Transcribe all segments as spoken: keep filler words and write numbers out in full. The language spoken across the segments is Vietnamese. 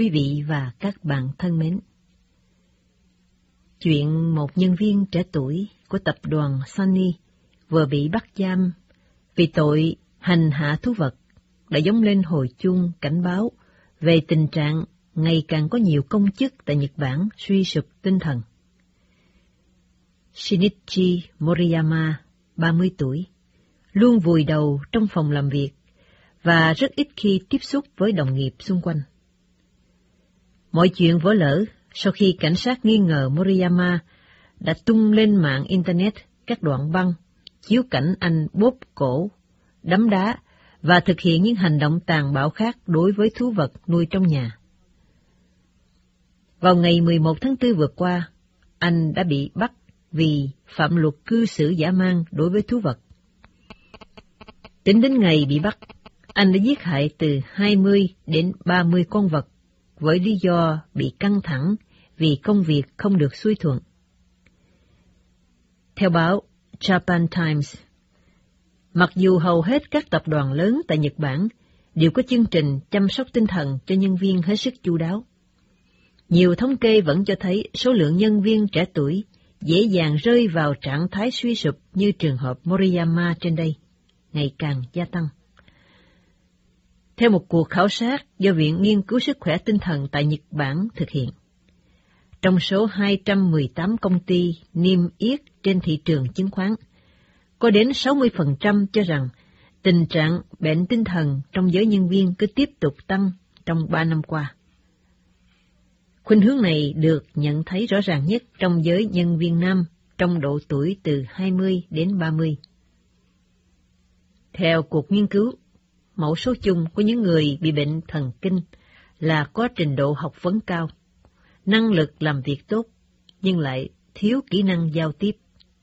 Quý vị và các bạn thân mến, chuyện một nhân viên trẻ tuổi của tập đoàn Sony vừa bị bắt giam vì tội hành hạ thú vật đã giống lên hồi chuông cảnh báo về tình trạng ngày càng có nhiều công chức tại Nhật Bản suy sụp tinh thần. Shinichi Moriyama, ba mươi tuổi, luôn vùi đầu trong phòng làm việc và rất ít khi tiếp xúc với đồng nghiệp xung quanh. Mọi chuyện vỡ lở sau khi cảnh sát nghi ngờ Moriyama đã tung lên mạng Internet các đoạn băng chiếu cảnh anh bóp cổ, đấm đá và thực hiện những hành động tàn bạo khác đối với thú vật nuôi trong nhà. Vào ngày mười một tháng tư vừa qua, anh đã bị bắt vì phạm luật cư xử dã man đối với thú vật. Tính đến ngày bị bắt, anh đã giết hại từ hai mươi đến ba mươi con vật với lý do bị căng thẳng vì công việc không được xuôi thuận. Theo báo Japan Times, mặc dù hầu hết các tập đoàn lớn tại Nhật Bản đều có chương trình chăm sóc tinh thần cho nhân viên hết sức chu đáo, nhiều thống kê vẫn cho thấy số lượng nhân viên trẻ tuổi dễ dàng rơi vào trạng thái suy sụp như trường hợp Moriyama trên đây ngày càng gia tăng. Theo một cuộc khảo sát do Viện Nghiên cứu Sức khỏe Tinh thần tại Nhật Bản thực hiện, trong số hai trăm mười tám công ty niêm yết trên thị trường chứng khoán, có đến sáu mươi phần trăm cho rằng tình trạng bệnh tinh thần trong giới nhân viên cứ tiếp tục tăng trong ba năm qua. Khuynh hướng này được nhận thấy rõ ràng nhất trong giới nhân viên nam trong độ tuổi từ hai mươi đến ba mươi. Theo cuộc nghiên cứu, mẫu số chung của những người bị bệnh thần kinh là có trình độ học vấn cao, năng lực làm việc tốt, nhưng lại thiếu kỹ năng giao tiếp.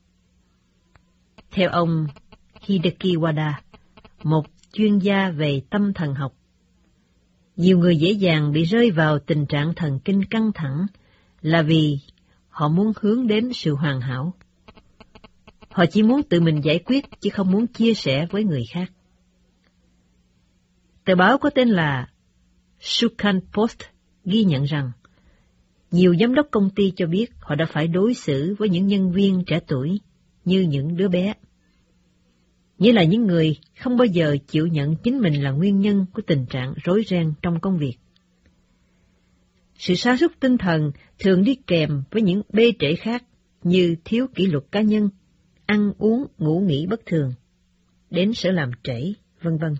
Theo ông Hideki Wada, một chuyên gia về tâm thần học, nhiều người dễ dàng bị rơi vào tình trạng thần kinh căng thẳng là vì họ muốn hướng đến sự hoàn hảo. Họ chỉ muốn tự mình giải quyết chứ không muốn chia sẻ với người khác. Tờ báo có tên là Shukan Post ghi nhận rằng nhiều giám đốc công ty cho biết họ đã phải đối xử với những nhân viên trẻ tuổi như những đứa bé, nghĩa là những người không bao giờ chịu nhận chính mình là nguyên nhân của tình trạng rối ren trong công việc. Sự sa sút tinh thần thường đi kèm với những bê trễ khác như thiếu kỷ luật cá nhân, ăn uống ngủ nghỉ bất thường, đến sở làm trễ, vân vân.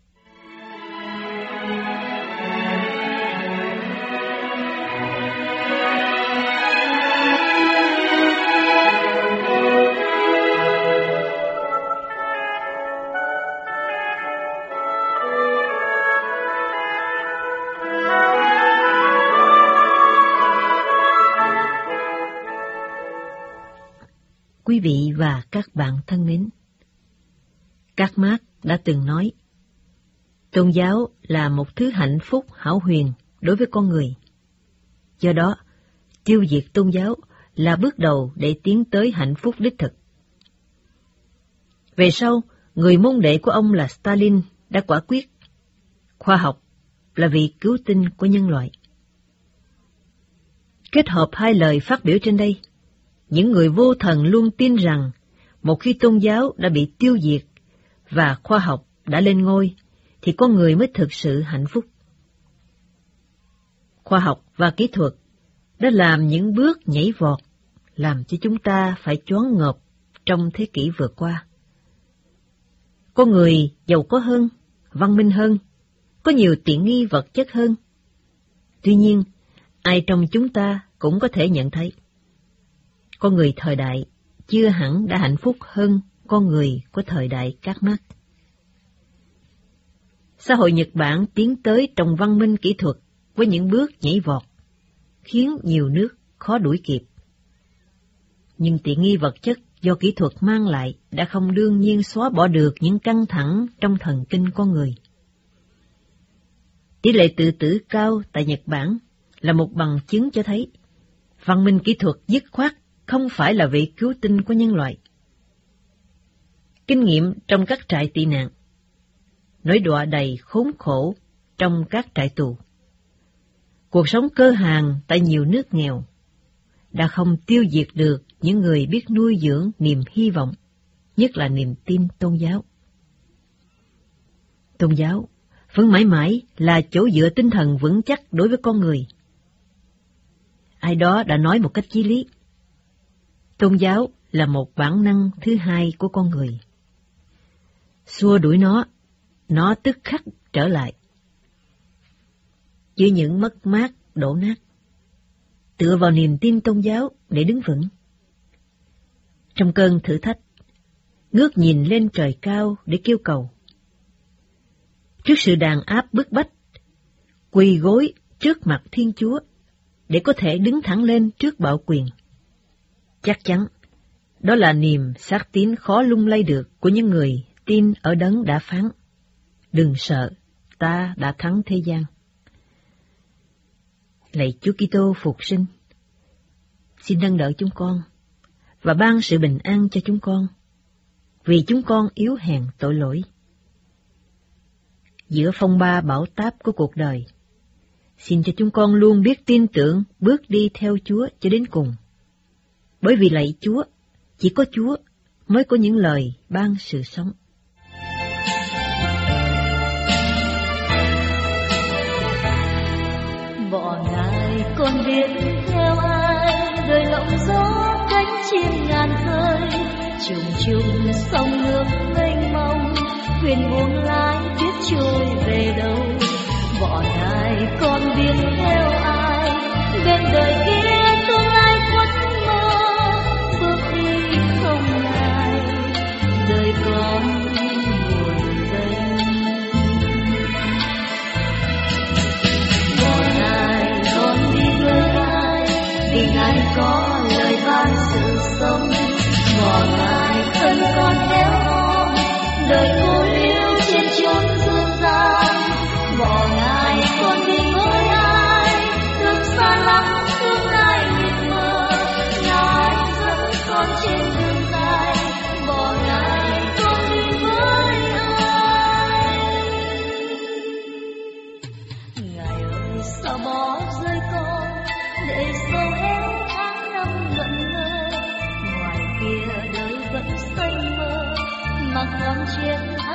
Quý vị và các bạn thân mến, Karl Marx đã từng nói, tôn giáo là một thứ hạnh phúc hão huyền đối với con người. Do đó, tiêu diệt tôn giáo là bước đầu để tiến tới hạnh phúc đích thực. Về sau, người môn đệ của ông là Stalin đã quả quyết, khoa học là vì cứu tinh của nhân loại. Kết hợp hai lời phát biểu trên đây, những người vô thần luôn tin rằng một khi tôn giáo đã bị tiêu diệt và khoa học đã lên ngôi, thì con người mới thực sự hạnh phúc. Khoa học và kỹ thuật đã làm những bước nhảy vọt, làm cho chúng ta phải choáng ngợp trong thế kỷ vừa qua. Con người giàu có hơn, văn minh hơn, có nhiều tiện nghi vật chất hơn. Tuy nhiên, ai trong chúng ta cũng có thể nhận thấy, con người thời đại chưa hẳn đã hạnh phúc hơn con người của thời đại Karl Marx. Xã hội Nhật Bản tiến tới trong văn minh kỹ thuật với những bước nhảy vọt, khiến nhiều nước khó đuổi kịp. Nhưng tiện nghi vật chất do kỹ thuật mang lại đã không đương nhiên xóa bỏ được những căng thẳng trong thần kinh con người. Tỷ lệ tự tử cao tại Nhật Bản là một bằng chứng cho thấy văn minh kỹ thuật dứt khoát không phải là vị cứu tinh của nhân loại. Kinh nghiệm trong các trại tị nạn, nỗi đọa đầy khốn khổ trong các trại tù, cuộc sống cơ hàn tại nhiều nước nghèo đã không tiêu diệt được những người biết nuôi dưỡng niềm hy vọng, nhất là niềm tin tôn giáo. Tôn giáo vẫn mãi mãi là chỗ dựa tinh thần vững chắc đối với con người. Ai đó đã nói một cách chí lý, tôn giáo là một bản năng thứ hai của con người. Xua đuổi nó, nó tức khắc trở lại. Chứ những mất mát, đổ nát, tựa vào niềm tin tôn giáo để đứng vững. Trong cơn thử thách, ngước nhìn lên trời cao để kêu cầu. Trước sự đàn áp bức bách, quỳ gối trước mặt Thiên Chúa để có thể đứng thẳng lên trước bạo quyền. Chắc chắn, đó là niềm xác tín khó lung lay được của những người tin ở Đấng đã phán: đừng sợ, ta đã thắng thế gian. Lạy Chúa Kitô phục sinh, xin nâng đỡ chúng con và ban sự bình an cho chúng con, vì chúng con yếu hèn tội lỗi. Giữa phong ba bão táp của cuộc đời, xin cho chúng con luôn biết tin tưởng bước đi theo Chúa cho đến cùng. Bởi vì lạy Chúa, chỉ có Chúa mới có những lời ban sự sống. Bỏ ngài con biết theo ai, đời lộng gió cánh chim ngàn khơi, trùng trùng sông nước mênh mông, thuyền buông lái biết trôi về đâu. Bỏ ngài con biết theo ai, bên đời kia tương lai khuất mơ, bước đi không ngài, đời con buồn tênh. Bỏ ngài con đi với ai, vì ngài có lời ban sự sống. Bỏ ngài thân con theo ôm, đời cô liêu trên chốn dương gian. Bỏ ngài con đi với ai, đường xa lắm tương lai mịt mờ, ngài dẫn con trên đường dài. Bỏ ngài con đi với ai. Ngài ơi sao bỏ rơi con, để sâu éo tháng năm ngẩn ngơ. Ngoài kia đời vẫn say mơ, mà con chết